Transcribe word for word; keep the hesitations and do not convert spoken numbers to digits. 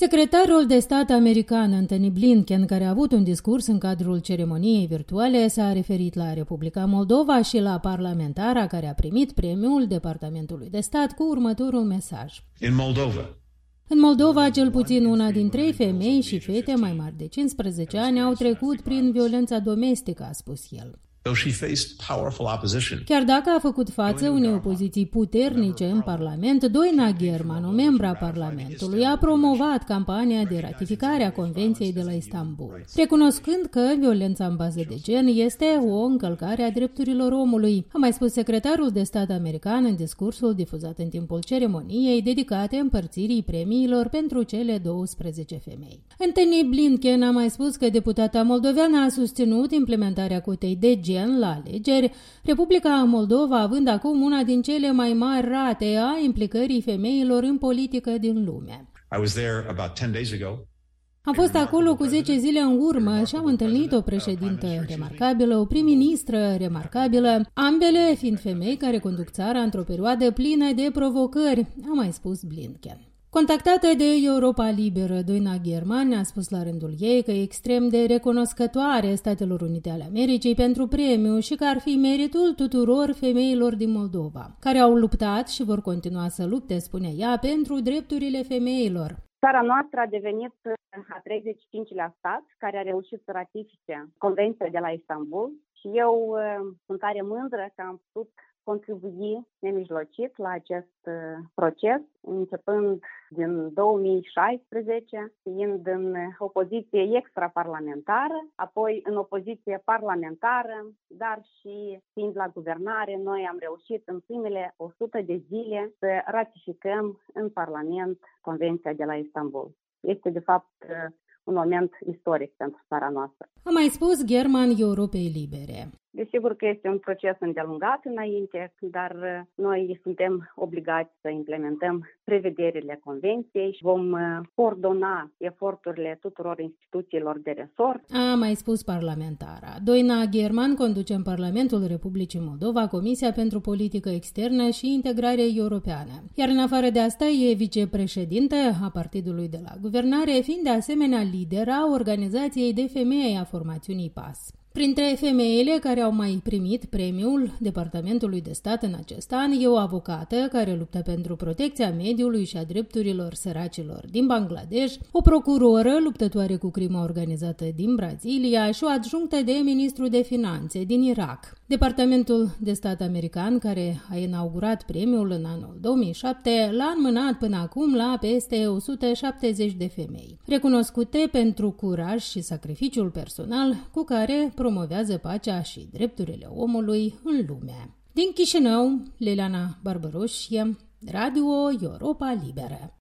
Secretarul de stat american Antony Blinken, care a avut un discurs în cadrul ceremoniei virtuale, s-a referit la Republica Moldova și la parlamentara care a primit premiul Departamentului de Stat cu următorul mesaj. In Moldova. În Moldova, cel puțin una din trei femei și fete mai mari de cincisprezece ani au trecut prin violența domestică, a spus el. Chiar dacă a făcut față unei opoziții puternice în Parlament, Doina German, o membră a Parlamentului, a promovat campania de ratificare a Convenției de la Istanbul, recunoscând că violența în bază de gen este o încălcare a drepturilor omului, a mai spus secretarul de stat american în discursul difuzat în timpul ceremoniei dedicate împărțirii premiilor pentru cele douăsprezece femei. Antony Blinken a mai spus că deputata moldoveană a susținut implementarea cotei de gen la alegeri, Republica Moldova având acum una din cele mai mari rate a implicării femeilor în politică din lume. Am fost acolo cu zece zile în urmă și am întâlnit o președintă remarcabilă, o prim-ministră remarcabilă, ambele fiind femei care conduc țara într-o perioadă plină de provocări, a mai spus Blinken. Contactată de Europa Liberă, Doina German a spus la rândul ei că e extrem de recunoscătoare Statelor Unite ale Americii pentru premiu și că ar fi meritul tuturor femeilor din Moldova, care au luptat și vor continua să lupte, spune ea, pentru drepturile femeilor. Țara noastră a devenit a treizeci și cincilea stat care a reușit să ratifice Convenția de la Istanbul și eu sunt tare mândră că am putut contribui nemijlocit la acest proces, începând din două mii șaisprezece, fiind în opoziție extraparlamentară, apoi în opoziție parlamentară, dar și fiind la guvernare, noi am reușit în primele o sută de zile să ratificăm în Parlament Convenția de la Istanbul. Este, de fapt, un moment istoric pentru țara noastră. A mai spus German Europei Libere. Desigur că este un proces îndelungat înainte, dar noi suntem obligați să implementăm prevederile Convenției și vom coordona eforturile tuturor instituțiilor de resort. A mai spus parlamentara. Doina German conduce în Parlamentul Republicii Moldova Comisia pentru Politică Externă și Integrare Europeană. Iar în afară de asta e vicepreședinte a partidului de la guvernare, fiind de asemenea lidera organizației de femei a formațiunii P A S. Printre femeile care au mai primit premiul Departamentului de Stat în acest an e o avocată care luptă pentru protecția mediului și a drepturilor săracilor din Bangladesh, o procuroră luptătoare cu crimă organizată din Brazilia și o adjunctă de ministru de finanțe din Irak. Departamentul de Stat american, care a inaugurat premiul în anul două mii șapte, l-a înmânat până acum la peste o sută șaptezeci de femei, recunoscute pentru curaj și sacrificiul personal cu care promovează pacea și drepturile omului în lume. Din Chișinău, Liliana Barbaroșie, Radio Europa Liberă.